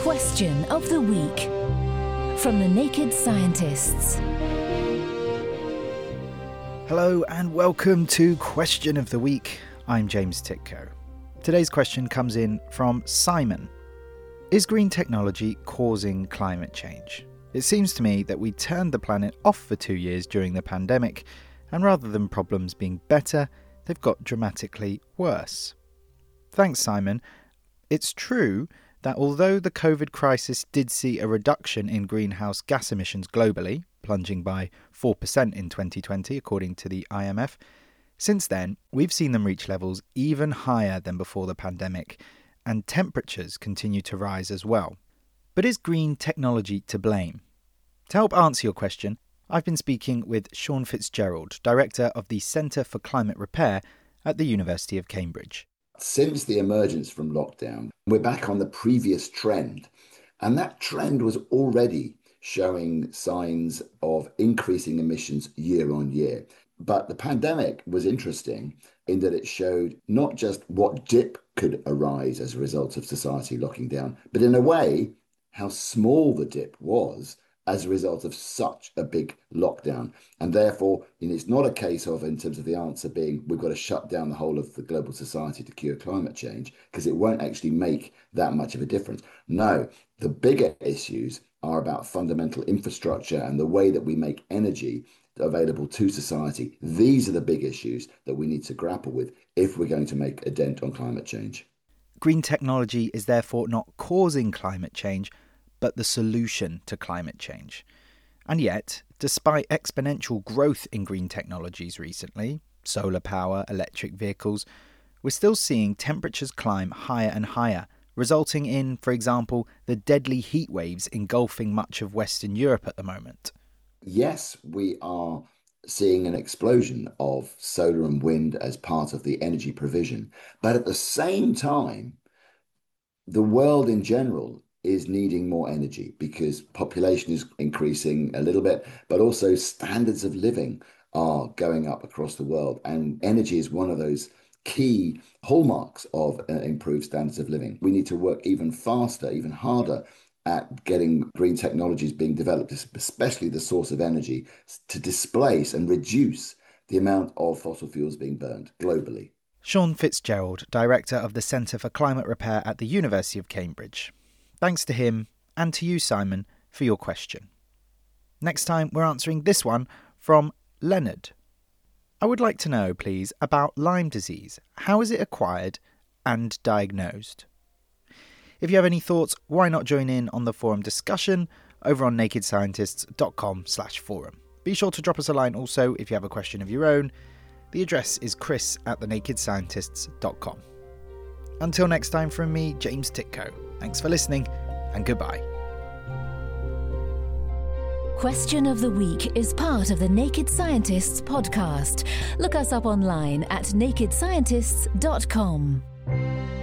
Question of the Week from the Naked Scientists. Hello and welcome to Question of the Week. I'm James Titko. Today's question comes in from Simon. Is green technology causing climate change? It seems to me that we turned the planet off for 2 years during the pandemic, and rather than problems being better, they've got dramatically worse. Thanks, Simon. It's true that although the COVID crisis did see a reduction in greenhouse gas emissions globally, plunging by 4% in 2020 according to the IMF, since then we've seen them reach levels even higher than before the pandemic, and temperatures continue to rise as well. But is green technology to blame? To help answer your question, I've been speaking with Sean Fitzgerald, Director of the Centre for Climate Repair at the University of Cambridge. Since the emergence from lockdown, we're back on the previous trend, and that trend was already showing signs of increasing emissions year on year. But the pandemic was interesting in that it showed not just what dip could arise as a result of society locking down, but in a way, how small the dip was as a result of such a big lockdown. And therefore, it's not a case of, in terms of the answer being, we've got to shut down the whole of the global society to cure climate change, because it won't actually make that much of a difference. No, the bigger issues are about fundamental infrastructure and the way that we make energy available to society. These are the big issues that we need to grapple with if we're going to make a dent on climate change. Green technology is therefore not causing climate change, but the solution to climate change. And yet, despite exponential growth in green technologies recently, solar power, electric vehicles, we're still seeing temperatures climb higher and higher, resulting in, for example, the deadly heat waves engulfing much of Western Europe at the moment. Yes, we are seeing an explosion of solar and wind as part of the energy provision. But at the same time, the world in general is needing more energy because population is increasing a little bit, but also standards of living are going up across the world. And energy is one of those key hallmarks of improved standards of living. We need to work even faster, even harder at getting green technologies being developed, especially the source of energy, to displace and reduce the amount of fossil fuels being burned globally. Sean Fitzgerald, Director of the Centre for Climate Repair at the University of Cambridge. Thanks to him and to you, Simon, for your question. Next time, we're answering this one from Leonard. I would like to know, please, about Lyme disease. How is it acquired and diagnosed? If you have any thoughts, why not join in on the forum discussion over on nakedscientists.com/forum. Be sure to drop us a line also if you have a question of your own. The address is chris@thenakedscientists.com. Until next time from me, James Titko. Thanks for listening and goodbye. Question of the Week is part of the Naked Scientists podcast. Look us up online at nakedscientists.com.